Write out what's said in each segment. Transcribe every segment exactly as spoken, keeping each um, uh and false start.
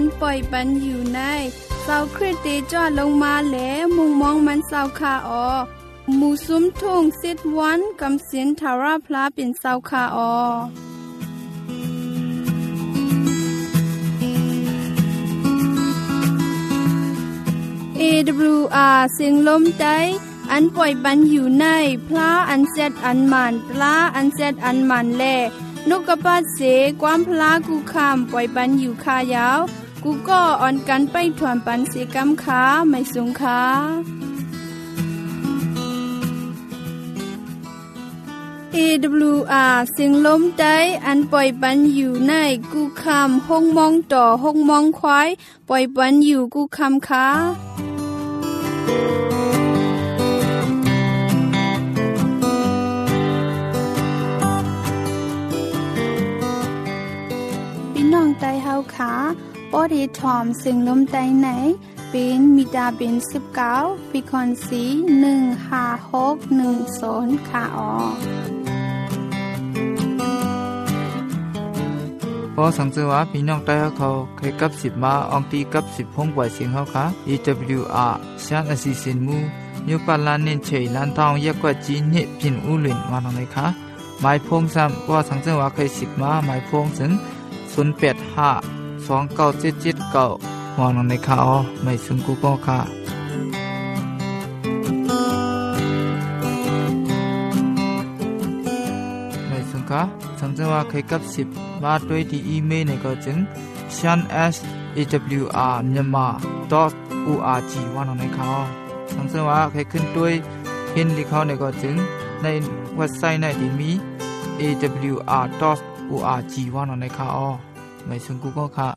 นปล่อยปันอยู่ในเศร้าคริสเตจอดลงมาแหลมุงมองมันเศร้าคาออหมู่ซุ้มทุ่งสิทธวันกำสินทาราพลาเป็นเศร้าคาออเอ ดับเบิลยู อาร์ เสียงลมใจอันปล่อยปันอยู่ในพระอันเซดอันมันปลาอันเซดอันมันแลนกกระปัดเสความพลากูคำปล่อยปันอยู่คายาวกูก็อ่อนกันไปถวนปันเสกำขาไม่สงขาเอ ดับเบิลยู อาร์ เสียงลมใจอันปล่อยปันอยู่ในกูคำห้องมองต่อห้องมองควายปล่อยปันอยู่กูคำขาน้องไตเฮาขาปอดีทอมซึ่งลมไตไหนเป็นมิดาเป็นสิบเก้าปีคอนสีหนึ่งห้าหกหนึ่งศูนย์ค่ะออพอสังเกตว่าพี่น้องไตเฮาเขาเคยกับสิบมาอองตีกับสิบห้องปล่อยเสียงเฮาค่ะ อี ดับเบิลยู อาร์ ชานอสิสินมูยูปาลานเน้นเฉยลานทองเยกกว่าจีนเฮพินอูหลินมาทางไหนคะหมายพงซ้ำพอสังเกตว่าเคยสิบมาหมายพงถึงศูนย์แปดห้า สองเก้าเจ็ดเจ็ดเก้าหอนังในข่าวไม่ซึ่งกูก็ค่ะไม่ซึ่งค่ะสังเกตว่าเคยกับสิบมาด้วยที่อีเมลในก็จึง shan s a w r myanmar dot org ว่านังในข่าวสังเกตว่าเคยขึ้นด้วยเห็นที่เขาในก็จึงในเว็บไซต์ในที่มี a w r dot org ว่านังในข่าวไม่ซึ่งกูก็ค่ะ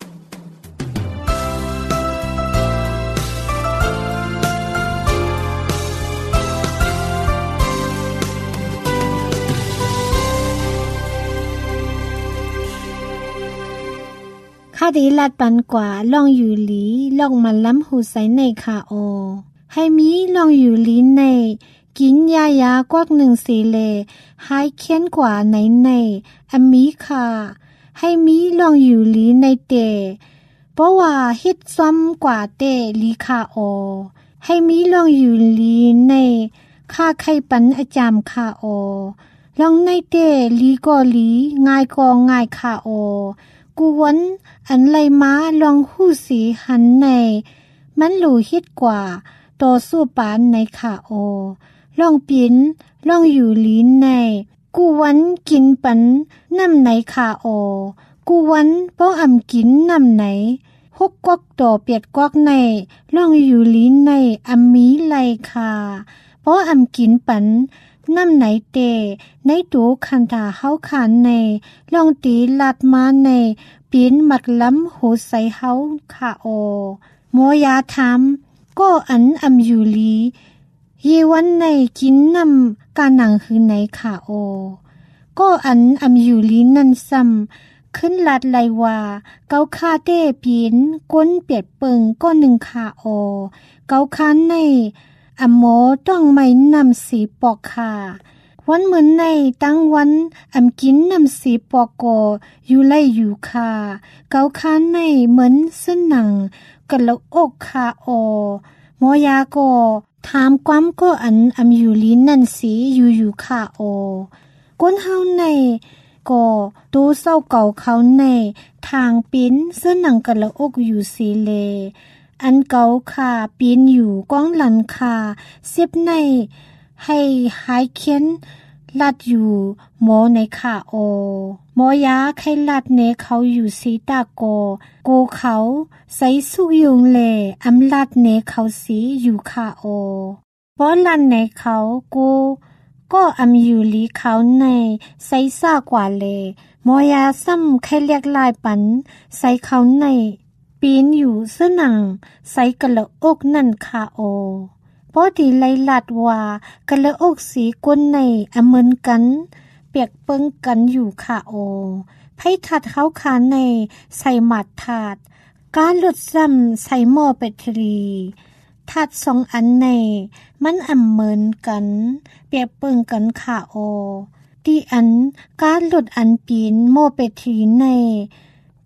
ข้าดีลัดปันกว่าล่องอยู่หลีล่องมันล้ำหูใสในคาโอให้มีล่องอยู่หลีในกินยายากวักหนึ่งสีเลหายเคียนกว่าในในอมีคาให้มีล่องอยู่หลีในเตเพราะว่าฮิตซ้ำกว่าเตลีคาโอให้มีล่องอยู่หลีในค่าไข่ปันอาจามคาโอล่องในเตลีก็ลีง่ายก็ง่ายคาโอกูวันอันไลมาลองหู้สีหันในมันหลูฮิตกว่าโตสู้ปานในขาโอลองปินลองอยู่ลีนในกูวันกินปันน้ำไหนขาโอกูวันป้ออำกินน้ำไหนฮกกวักโตเปียดกวักในลองอยู่ลีนในอำมีไลคาป้ออำกินปันน้ำไหนเตในตูคันตาเฮาขานในลองตีลัดมาในปีนมัดล้ำหูใส่เฮาค่ะโอโมยาถามก็อันอำอยู่ลีเยวันในกินน้ำกาหนังคือไหนค่ะโอก็อันอำอยู่ลีนั่นซ้ำขึ้นลัดไลว่าเกาคาเต้ปีนก้นเปียดเปิงก็หนึ่งค่ะโอเกาคานในอโมต้องไม่นำสีปอกค่ะวันเหมือนในตั้งวันอำกินนำสีปอกโกอยู่ไล่อยู่ค่ะเกาคานในเหมือนเส้นหนังกะละอกค่ะโอโมยาโกถามความก็อันอำอยู่ลีนั่นสีอยู่อยู่ค่ะโอก้นเฮาในก็ตูเศร้าเก่าเขาในทางปิ้นเส้นหนังกะละอกอยู่สีเลอันเก่าค่ะปีนอยู่ก้องหลันค่ะเสียบในให้หายเคียนลัดอยู่หมอในค่ะโอหมอยาไข้ลัดเนเขาอยู่สีตาโกโกเขาใส่สุกยุงเลอำลัดเนเขาสีอยู่ค่ะโอป้อลันในเขาโกก็อำอยู่ลีเขาในใส่ซ่ากว่าเลหมอยาซ้ำไข้เรียกลายปันใส่เขาในปีนอยู่เสื้อหนังใส่กะละอกนั่นคาโอพอดีไลลัดว่ากะละอกสีก้นในอเหมือนกันเปียกเปิ้งกันอยู่คาโอไผ่ถัดเขาขาในใส่หมัดถาดการลดซ้ำใส่หม้อแบตเตอรี่ถัดสองอันในมันอำเหมือนกันเปียกเปิ้งกันคาโอที่อันการลดอันปีนหม้อแบตเตอรี่ในป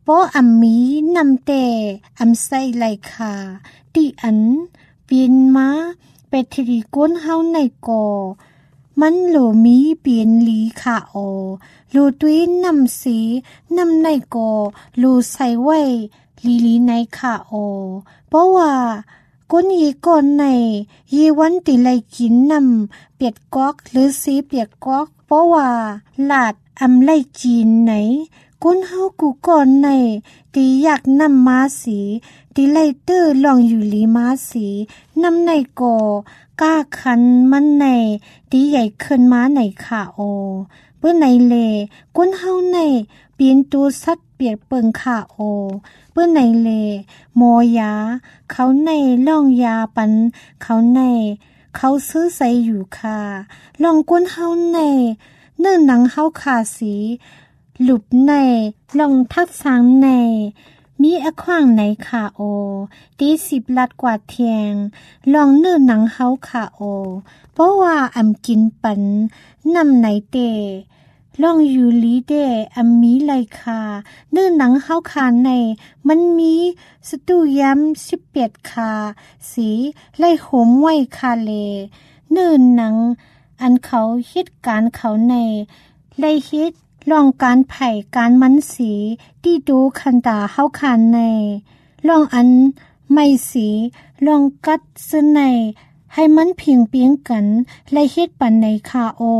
ป้ออัมมีนำแต่อัมไซไหลคาติอันเปลี่ยนมาเปทรีก้นเฮาในกอมันโหลมีเปลี่ยนลีค่ะโอโลตุ้ยนำสีนำในกอโลใส่ไว้ลีลีในค่ะโอเพราะว่าก้นยีก่อนในยีวันติไลกินนำเปียดกอกหรือสีเปียดกอกเพราะว่าหลาดอำไลจีนไหนก้นเฮากูก่อนในตีอยากนำมาสีตีไลเตอร์ลองอยู่ลีมาสีนำในกอก้าคันมันในตีใหญ่ขึ้นมาในค่ะโอเพื่อในเลก้นเฮาในเปลี่ยนตัวสัตว์เปียกเปิงค่ะโอเพื่อในเลหมอยาเขาในล่องยาปันเขาในเขาซื้อใส่อยู่ค่ะลองก้นเฮาในเนื้อหนังเฮาขาสีหลุบในลองทักสังในมีอขวางในค่ะโอตีสิบลัดกว่าเทียงลองเนื้อหนังเฮาค่ะโอเพราะว่าอำกินปันนำไหนเตลองอยู่ลีเดอำมีไลคาเนื้อหนังเฮาคาในมันมีสตูย้ำสิบเปียดคาสีไล่โหมไว้คาเลเนื้อหนังอันเขาฮิตการเขาในไล่ฮิตลองการไผ่การมันสีที่ดูคันตาเฮาคานในลองอันไม่สีลองกัดซึในให้มันเพียงเปียงกันไล่ฮิตปันในคาโอ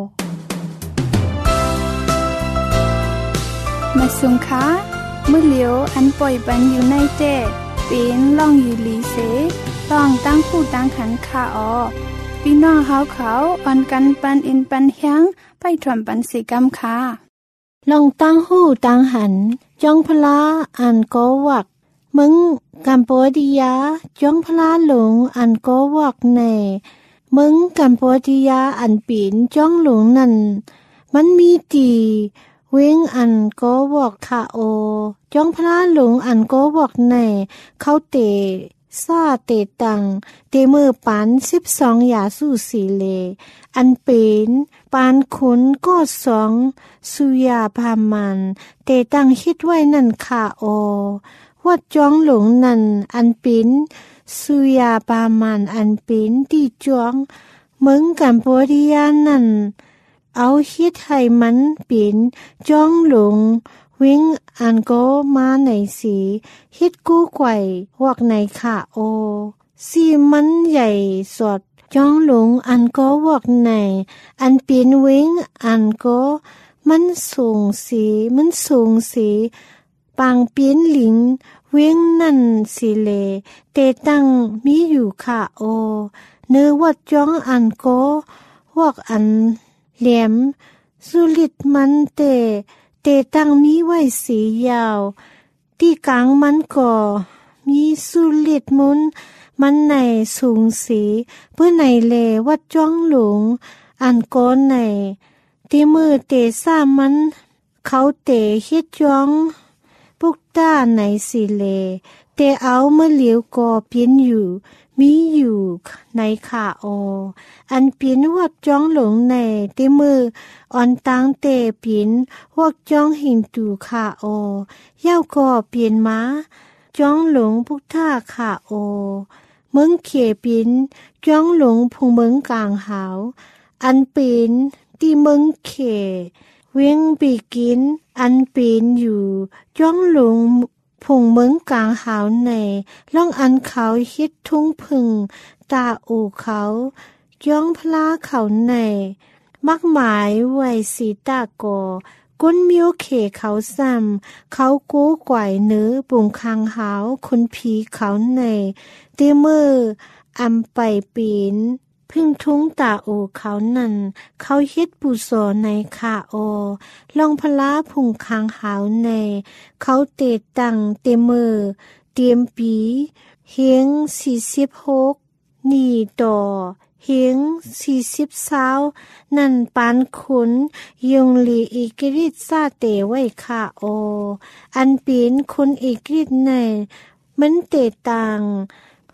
มาสุงค้ามือเหลียวอันปล่อยปันอยู่ในเจเป็นล่องอยู่ลีเสล่องตั้งผู้ตั้งขันคาออพี่น้องเฮาเขาอ่อนกันปันอินปันเฮียงไปถ่วมปันสีกำค่ะลองตั้งหูตั้งหันจ้องพลาอันก็วักมึงกัมพูดิยาจ้องพลาหลงอันก็วักในมึงกัมพูดิยาอันปีนจ้องหลงนั่นมันมีตีเว้งอันก็บอกค่ะโอจ้องพลาหลงอันก็บอกในเขาเตะซาเตะตังเตมือปันสิบสองยาสู้สีเลอันเป็นปานขุนก็สองสุยาพามันเตตังคิดไว้นั่นค่ะโอว่าจ้องหลงนั่นอันเป็นสุยาพามันอันเป็นที่จ้องมึงกันโพธิยานั่นเอาคิดให้มันเป็นจ้องหลงวิ่งอันก็มาในสีฮิตกู้ไกววักในค่ะโอสีมันใหญ่สดจ้องหลงอันก็วักในอันเป็นวิ่งอันก็มันสูงสีมันสูงสีปางเปียนหลิงเว้งนั่นสิเลเตตังมีอยู่ค่ะโอเนื้อวัดจ้องอันก็วักอันเหลี่ยมสุลิดมันเตเตตังมีไว้สียาวที่กลางมันก็มีสุลิดมุนมันในสูงสีเพื่อในเลวัดจ้องหลงอันก้อนในที่มือเตซ่ามันเขาเตฮิตจ้องปุกต้าในสีเลเตเอาเมื่อเหลียวก็เพียนอยู่มีอยู่ในขาโออันเปียนวัดจ้องหลงในเตมืออ่อนตังเตเปียนวัดจ้องหินตูขาโอเย้าก็เปลี่ยนมาจ้องหลงพุกท่าขาโอเมืองเขเปียนจ้องหลงพงเมืองกลางหาวอันเป็นที่เมืองเขเวียงปีกินอันเป็นอยู่จ้องหลงผงเมืองกลางหาวในล่องอันเขาฮิตทุ่งพึ่งตาอูเขาย้องพลาเขาในมักหมายไว้สีตาโกก้นมิวเขเขาซ้ำเขากู้ไกวเนื้อปุ่งคางหาวคนผีเขาในเตมืออำไปปีนพึ่งทุ่งตาโอเขานั่นเขาเฮ็ดปุโสในขาโอลองพลาพุงคางหาวในเขาเตตังเตมือเตรียมปีเฮียงสี่สิบหกนี่ต่อเฮียงสี่สิบสาวนั่นปานขุนยงลีอีกฤทธิ์ซาเตไว้ขาโออันเป็นคนอีกฤทธิ์ในมันเตตังโห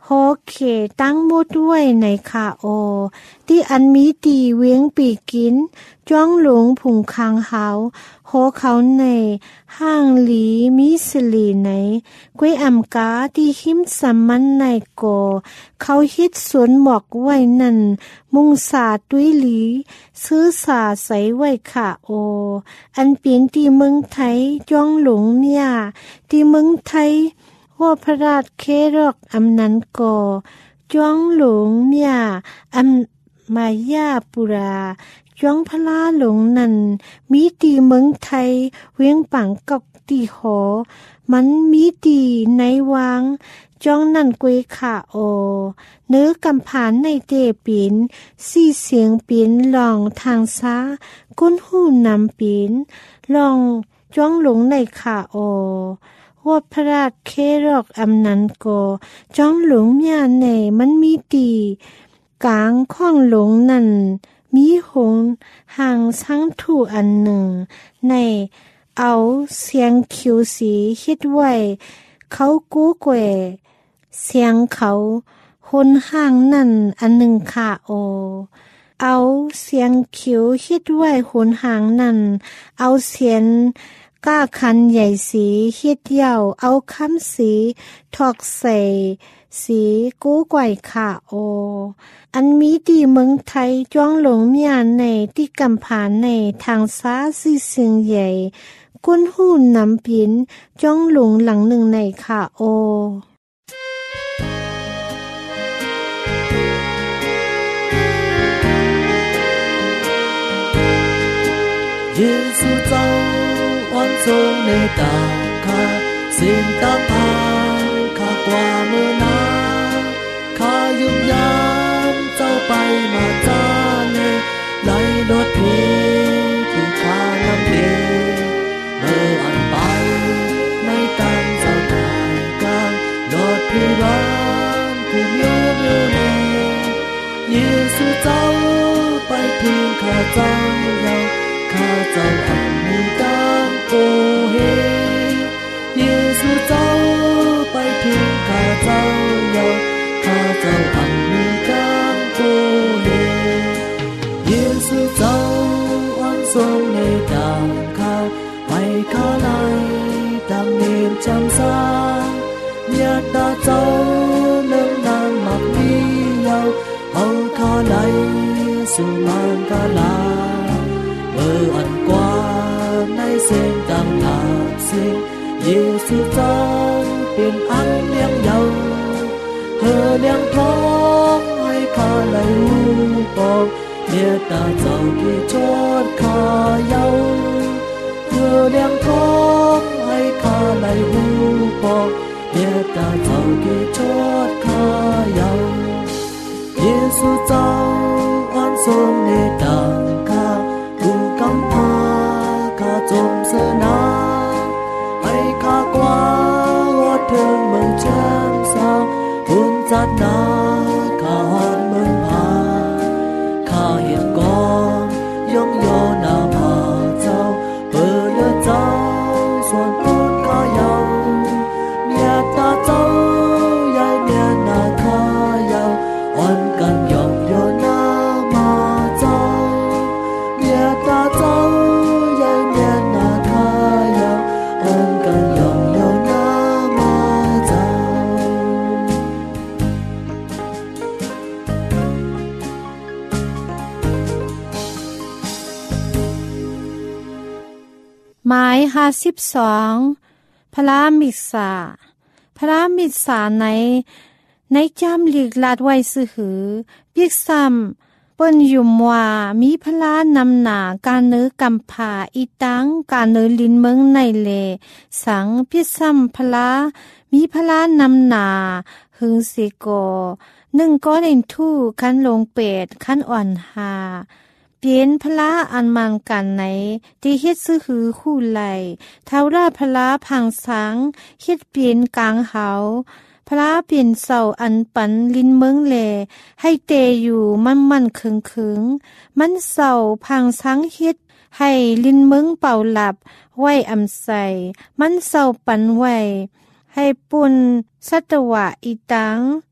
เขตั้งหมดด้วยในคาโอที่อันมีตีเวียงปีกินจ้องหลงผุงคางเฮาโหเขาในห้างหลีมิสลีในกวยอำกาที่หิมสมันในโกเขาฮิตสวนหมอกไว้นั่นมุงสาด้วยหลีซื้อสาใสไว้ค่ะโออันเปลี่ยนที่เมืองไทยจ้องหลงเนี่ยที่เมืองไทยว่าพระราชเครอกอำนันโกจ้องหลงเนี่ยอำมายาปุราจ้องพลาหลงนั่นมีตีเมืองไทยเวียงปังกอกตีหอมันมีตีในวางจ้องนั่นกวยขาโอเนื้อกำผานในเตปินสี่เสียงปินลองทางซ้าก้นหูนำปินลองจ้องหลงในขาโอว่าพระราชเครอกอำนันโกจ้องหลงเมียในมันมีตีกลางข้องหลงนั่นมีหงห่างสังถูอันหนึ่งในเอาเสียงคิวสีคิดไว้เขากู้แกวเสียงเขาคนห่างนั่นอันหนึ่งค่ะโอเอาเสียงคิวคิดไว้คนห่างนั่นเอาเสียงก้าคันใหญ่สีคิดยาวเอาคำสีถอกใส่สีกู้ไกวค่ะโออันมีดีเมืองไทยจ้องหลงเมียในที่กำผานในทางซ้าซีเสียงใหญ่ก้นหูนำปินจ้องหลงหลังหนึ่งในค่ะโอ耶稣走安从你当卡心当安卡挂มือนาข้ายุ่งยามเจ้าไปมาจ้าเนไหลรถเพถูกข้านำเดเมื่ออันไปไม่ตั้งเจ้าตายกลางรถพิร้านผู้มิวมิวเนเยซูเจ้าไปถึงข้าเจ้าเราข้าเจ้าอันมีกังโกเฮเยซูเจ้าไปถึงข้าเจ้าเราข้าเจ้าอันมีกังโกเฮเยซูเจ้าอันทรงในดังข้าให้ข้าไหลตามเนียมจำสาเมียตาเจ้าเลื่องนางหมักมีเยาเอาข้าไหลสู่มันกาลาเมื่ออันกว่าในเส้นต่างหลักสิ่งเยซูเจ้าเป็นอันเลี้ยงเยาเธอเลี้ยงท้องให้ข้าไหลหูปองเมียตาเจ้าที่ชดข้าเยาเธอเลี้ยงท้องให้ข้าไหลหูปองเมียตาเจ้าที่ชดข้าเยาเยซูเจ้าอันทรงในดังข้าผู้กำพาข้าจมเสนาให้ข้ากว่าว่าเธอเมืองแจ่มสาวบุญจัดนาข้าหอดเมืองพาข้าเห็นก่อนยงโยนาพาเจ้าเปิดเลือเจ้าส่วนพูดข้าเยาเมียตาเจ้ายายเมียนาข้าเยาอ่อนกันยองโยนามาเจ้าเมียตาเจ้ายายเมียนาข้าเยาอ่อนกันยองโยนามาเจ้าหมายห้าสิบสองพระมิสาพระมิสาในในจำลีกลาดไว้ซื้อหือปิกซ้ำเปิ้นยุมว่ามีพระนำหนาการเนื้อกำผาอีตังการเนื้อลินเมืองในเลสังพิซ้ำพระมีพระนำหนาหึงสิโกหนึ่งก้อนเอ็นทู่คันลงเป็ดคันอ่อนหาเปลี่ยนพระอันมันกันไหนที่เฮ็ดซื้อหือคู่ไหลเท่าราพระพังสังเฮ็ดเปลี่ยนกลางเหาพระเปลี่ยนเสาอันปันลินเมืองแลให้เตอยู่มันมันเคิงเคิงมันเสาพังสังเฮ็ดให้ลินเมืองเป่าหลับไว้อำใสมันเสาปันไว้ให้ปุ่นสัตวะอีตัง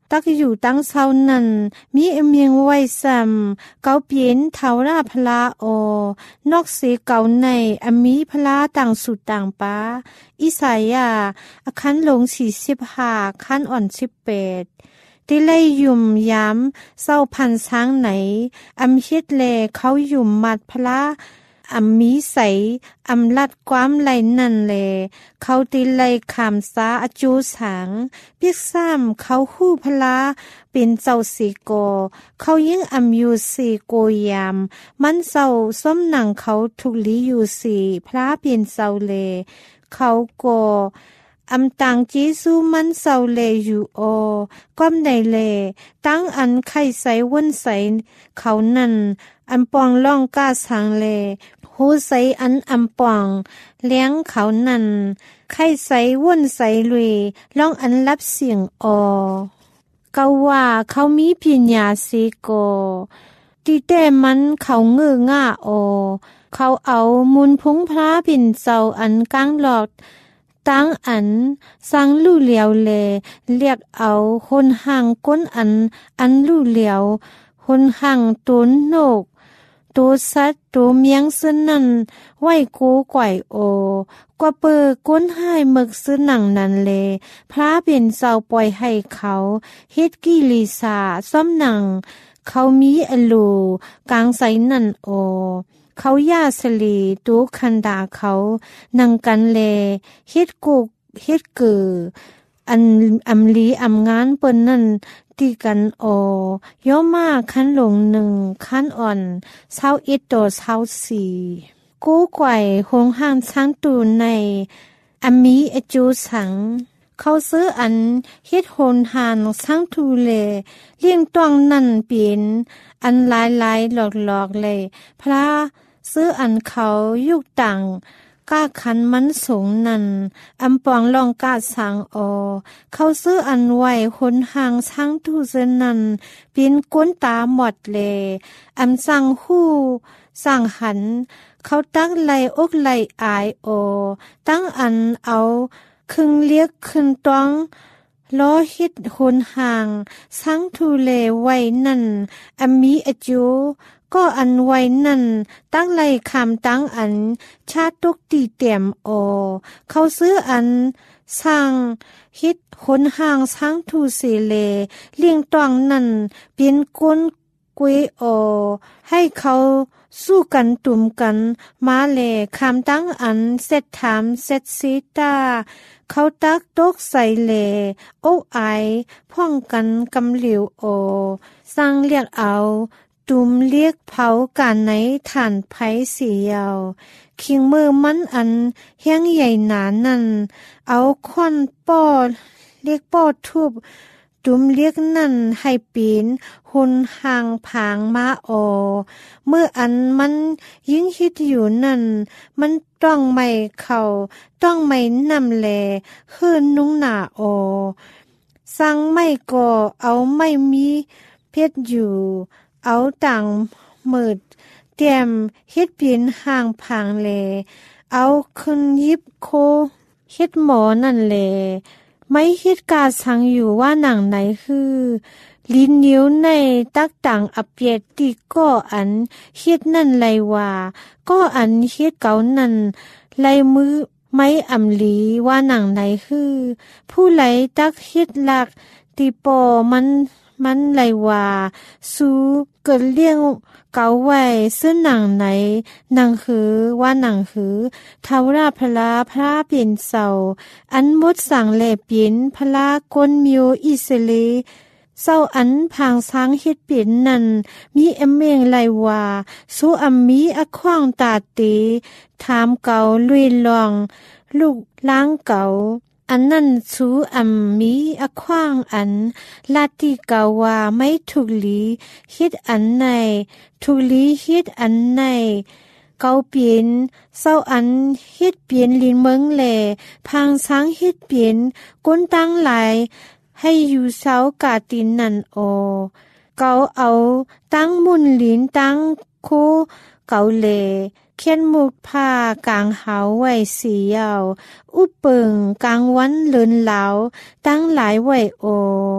ตักอยู่ตั้งเศร้านั้นมีเมียงไว้ซ้ำเกาเปลี่ยนเทาราพลาโอนอกเสเก่าในอมีพลาต่างสุดต่างป้าอิสายาคันลงสี่สิบห้าคันอ่อนสิบแปดที่ไล่ยุ่มย้ำเศร้าพันช้างไหนอำเฮ็ดแลเขายุ่มมัดพลาอำมีใสอำลัดความไหลนั่นแลเขาตีไลคำสาอจูสังเปียกซ้ำเขาคู่พลาเป็นเจ้าสีโกเขายิ่งอำอยู่สีโกยามมันเจ้าส้มหนังเขาทุกลีอยู่สีพระเป็นเจ้าเลเขาโกอำตังจีซูมันเศร้าเลอยู่โอก้มในเลตั้งอันไข่ใสวนใสเขานั่นอันปองล่องก้าสังเลหูใสอันอำปองเลี้ยงเขานั่นไข่ใสวนใสลุยล่องอันรับเสียงออเกาว่าเขามีปัญญาสีโกตีแต่มันเขาเงือง่าโอเขาเอามุนพุงพระปิ่นเจ้าอันกลางหลอดตั้งอันสร้างลู่เหลียวเลเรียกเอาคนห่างก้นอันอันลู่เหลียวคนห่างตุนโนกตัวสัตว์ตัวเมียงซึ่งนั่นไหวกูไกวโอกว่าเปิดก้นให้หมึกซึ่งหนังนั่นเลพระเป็นเจ้าปล่อยให้เขาเฮ็ดกิลิสาซ้อมหนังเขามีอลูกลางใสนั่นโอเขาย่าสลีตูคันดาเขานังกันเลเฮ็ดกุกเฮ็ดเกืออันอำลีอำงานเปิ้นนั่นตีกันโอย่อมาคันหลงหนึ่งคันอ่อนเศร้าเอ็ดต่อเศร้าสี่กูไกวหงห่างช้างตูในอมีอจูสังเขาซื้ออันเฮ็ดโหนหานช้างทูเลเลี้ยงต้องนั่นเปลี่ยนอันหลายๆหลอกๆเลยพระซื้ออันเขายุกต่างก้าขันมันสูงนั่นอำปองลองกาสางออเขาซื้ออันไหวคนห่างช้างทูเซนั่นเป็นก้นตาหมดเลอำสั่งหู้สั่งหันเขาตั้งไหลอกไหลอายโอตั้งอันเอาคึงเลียกคึงต้องล้อฮิตคนห่างช้างทูเลไว้นั่นอมีอจูก็อันไว้นั่นตั้งไล่คำตั้งอันชาตุกตีเตี่ยมโอเขาซื้ออันสร้างฮิตคนห่างช้างทูเสเลเลี้ยงตองนั่นเป็นก้นกวยโอให้เขาสู้กันตุ่มกันมาเลคำตั้งอันเสร็จถามเสร็จซีตาเขาตักตกใส่เลโอ้ไอพ่องกันกำเหลียวโอสร้างเรียกเอาตุมเรียกเผาการไหนฐานไผเสียวคิงมือมันอันเฮียงใหญ่หนานั่นเอาควันป้อเรียกป้อทุบตุมเรียกนั่นให้ปีนหุนห่างผางมาโอเมื่ออันมันยิ่งฮิตอยู่นั่นมันต้องไม่เข้าต้องไม่นำแลคืนนุ่งหนาโอสั่งไม่ก่อเอาไม่มีเพชรอยู่เอาต่างมืดเตรียมเฮ็ดเปลี่ยนห่างผางแลเอาขึ้นยิบโคเฮ็ดหมอนั่นแลไม่เฮ็ดกาสังอยู่ว่าหนังไหนคือลิ้นนิ้วในตักต่างอเปียติก็อันเฮ็ดนั่นไลว่าก็อันเฮ็ดเก่านั่นไลมือไม่อำลีว่าหนังไหนคือผู้ไหลตักเฮ็ดหลักติปอมันมันไลว่าสู้เกิดเลี้ยงเก่าไว้ซึ่งหนังไหนหนังหือว่าหนังหือเทาราพลาพระเปลี่ยนเสาอันมดสั่งแหลเปลี่ยนพลากนมิวอิสเลเศร้าอันพางช้างเฮ็ดเปลี่ยนนั่นมีเอมเมงไลว่าสู้อัมมีอขว้างตาตีถามเก่าลุยลองลูกล้างเก่าอันนั่นสูอัมมีอขว้างอันลาติกาว่าไม่ถูกลีฮิดอันในถูกลีฮิดอันในเกาเปลี่ยนเศร้าอันฮิดเปลี่ยนลินเมืองแหล่พางช้างฮิดเปลี่ยนก้นตั้งหลายให้อยู่เสากาตินนั่นโอเกาเอาตั้งมุนลินตั้งโคเกาเลเขียนมุกผ้ากลางหาวไว้สียาวอุปเปิงกลางวันเลินเหลาตั้งหลายไว้โอ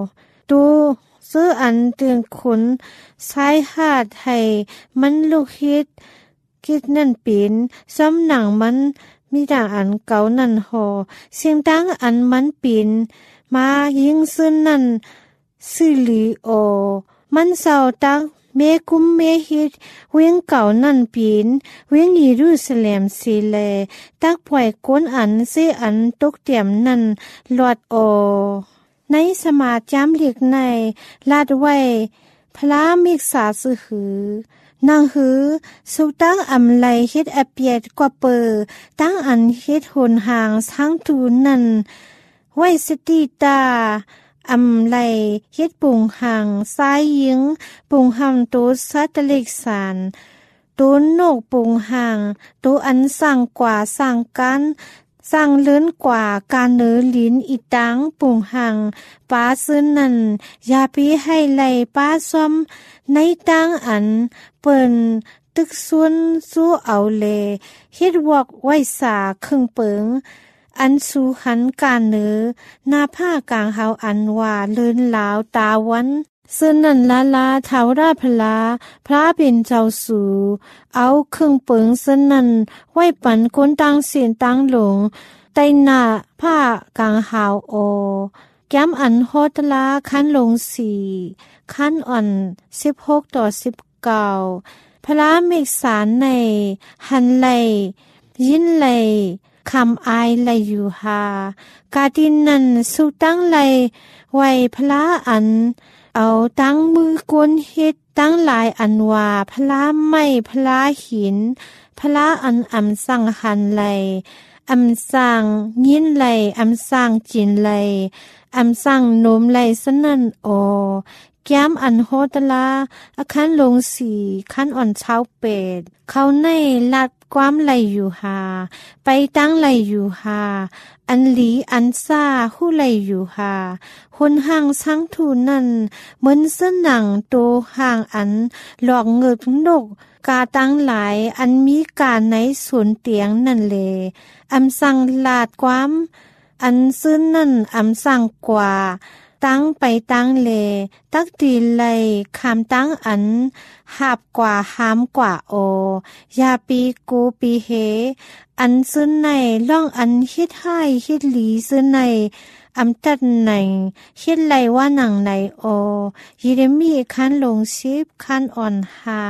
ตูซื้ออันเตือนขุนสายหาดให้มันลูกฮิตคิดนั่นปีนซ้ำหนังมันมีด่างอันเก่านั่นหอเสียงดังอันมันปีนมายิงซึ่นนั่นสิลีโอมันเศร้าตักเมกุมเมฮิตเวียงเก่านั่นปีนเวียงเยรูซาเล็มสิเลตักปล่อยก้นอันเสอันตกเตียมนั่นลอดโอในสมาจามเลียกในลาดไว้พระมิกษาสือหือนางหือสุตั้งอำไลเฮ็ดอเปียดกว่าเปอตั้งอันเฮ็ดหนหางทั้งตูนั่นไว้สติตาอำไลเฮ็ดปุงหางซ้ายยิงปุงหำตูสัตเล็กสารตูนกปุงหางตูอันสั่งกว่าสั่งกันสั่งเลื่อนกว่าการเนือลิ้นอีตังปุงหังป้าซื้อนั่นยาปีให้ไหลป้าซ้อมในตังอันเปิ้นตึกซุนสู้เอาเลเฮ็ดวอกไว้สาครึ่งเปิงอันสูหันการเนือหน้าผ้ากลางเฮาอันว่าเลื่อนลาวตาวันซึ่งนั่นลาลาเทาราพลาพระเป็นเจ้าสู่เอาเครื่องเปิงซึ่งนั่นไว้ปันคนตั้งเสียนตั้งหลงใต้หน้าผ้ากลางหาวโอแก้มอันโฮตลาขั้นลงสี่ขั้นอ่อนสิบหกต่อสิบเก้าพระเมฆสารในหันไหลยินไหลคำอายไหลอยู่หากาดินนั้นสุตั้งไหลไว้พระอันเอาตั้งมือกวนเฮ็ดตั้งหลายอันว่าพระไม้พระหินพระอันอำสั่งหันไหลอำสั่งยินไหลอำสั่งจินไหลอำสั่งโนมไหลสนั่นโอแก้มอันโฮตลาอาคันลงสีคันอ่อนเช้าเป็ดเขาในลัดความไหลอยู่หาไปตั้งไหลอยู่หาอันหลีอันซ่าหู้ไหลอยู่หาคนห่างสังทูนั่นเหมือนเส้นหนังโตห่างอันหลอกเงิบนกกาตั้งหลายอันมีกาในสวนเตียงนั่นเลอำสั่งลาดความอันซึ้นนั่นอำสั่งกว่าตั้งไปตั้งเลตักตีไหลคำตั้งอันหับกว่าหามกว่าโอยาปีกูปีเฮอันซึ้นในล่องอันฮิดให้ฮิดหลีซึ้นในอำตัดในฮิดไหลว่าหนังในโอเยเรมีคันลงสิบคันอ่อนหา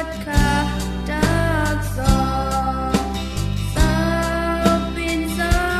Sa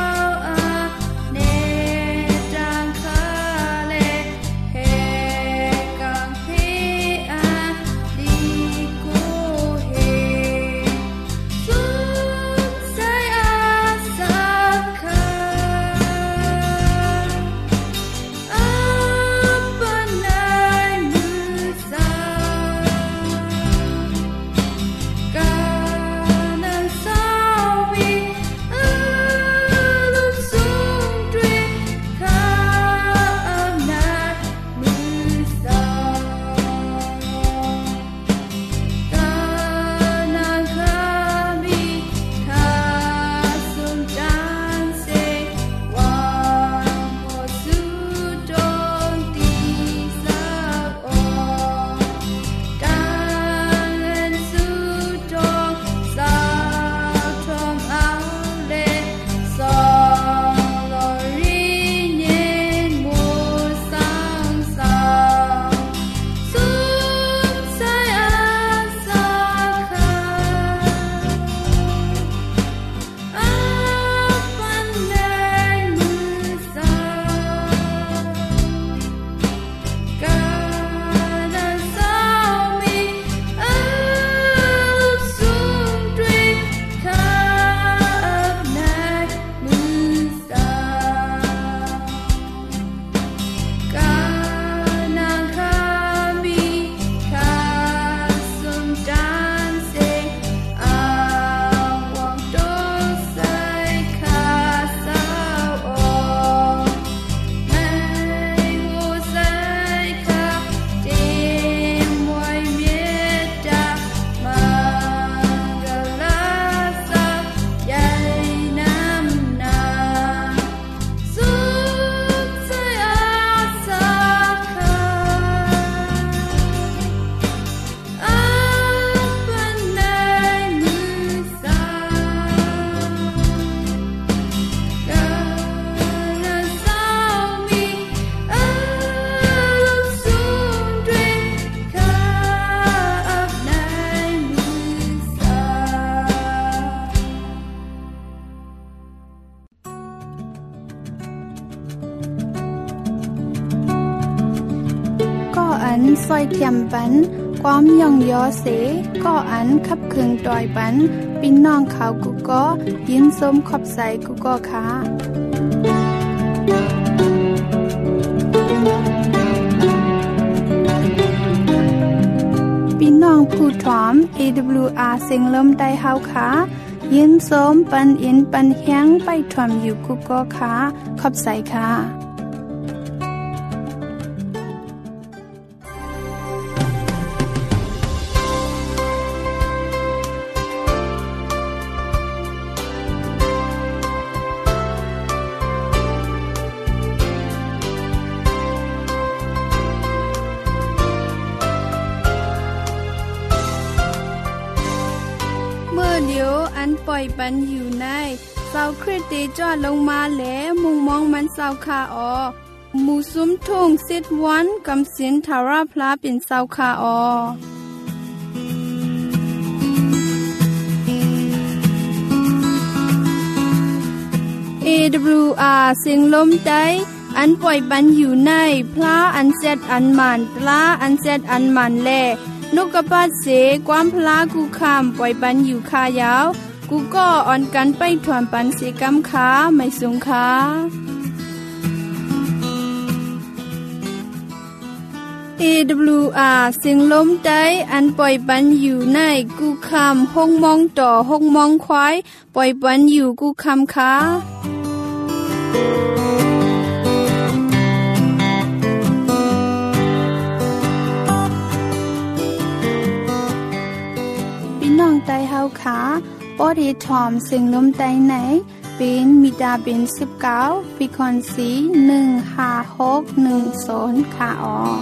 อันซอยเทียมปันความย่องยอเสก็อันคับคึงดอยปันพี่น้องเขากูก็ยินสมขอบใส่กูก็ค่ะพี่น้องผู้ถอม เอ ดับเบิลยู อาร์ เสียงลมได้เฮาค่ะยินสมปันอินปันแห้งไปถอมอยู่กูก็ค่ะขอบใส่ค่ะเดี๋ยวอันปล่อยปันอยู่ในเสาคริสเตจอดลงมาแล้วมุงมองมันเสาคาออหมู่ซุ้มทุ่งสิดวันกำสินทาราพลาเป็นเสาคาออ เอ ดับเบิลยู อาร์ เสียงลมใจอันปล่อยปันอยู่ในพลาอันเซดอันมันปลาอันเซดอันมันแลนกกระปาเสความพลากูคำปล่อยปันอยู่คายาวกูก็อ่อนกันไปถวนปันเสกำขาไม่สูงขาเอ ดับเบิลยู อาร์ เสียงลมใจอันปล่อยปันอยู่ในกูคำห้องมองต่อห้องมองควายปล่อยปันอยู่กูคำขาน้องไตเฮาขาปอดีทอมสิ่งลมไตไหนเป็นมิดาเป็นสิบเก้าปีคอนสีหนึ่งห้าหกหนึ่งศูนย์ค่ะออ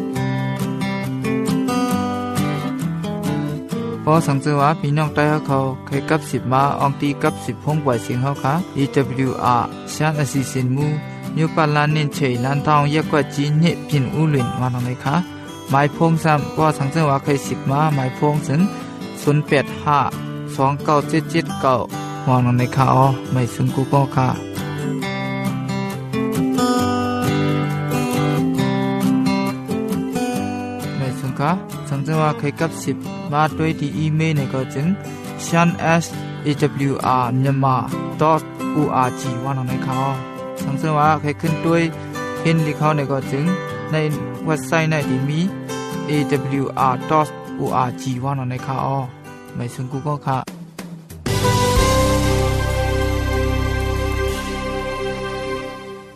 พอสังเกตว่าพี่น้องไตเฮาเขาเคยกับสิบมาอองตีกับสิบพงปล่อยเสียงเฮาค่ะ อี ดับเบิลยู อาร์ ชานอสิสินมูนิวปาลานเน้นเฉยลานทองยักกว่าจีนเนพินอูหลินมาหน่อยค่ะหมายพงซ้ำพอสังเกตว่าเคยสิบมาหมายพงถึงศูนย์แปดห้า สองเก้าเจ็ดเจ็ดเก้ามองในข่าวไม่ซึ่งกูก็ค่ะไม่ซึ่งค่ะสังเกตว่าเคยกับสิบมาด้วยที่อีเมลในก็จึง shan s a w r myanmar dot org ว่านในข่าวสังเกตว่าเคยขึ้นด้วยเห็นที่เขาในก็จึงในเว็บไซต์ในที่มี เอ ดับเบิลยู อาร์ ดอท โอ อาร์ จี ว่านในข่าวไม่ซึ่งกูก็ค่ะ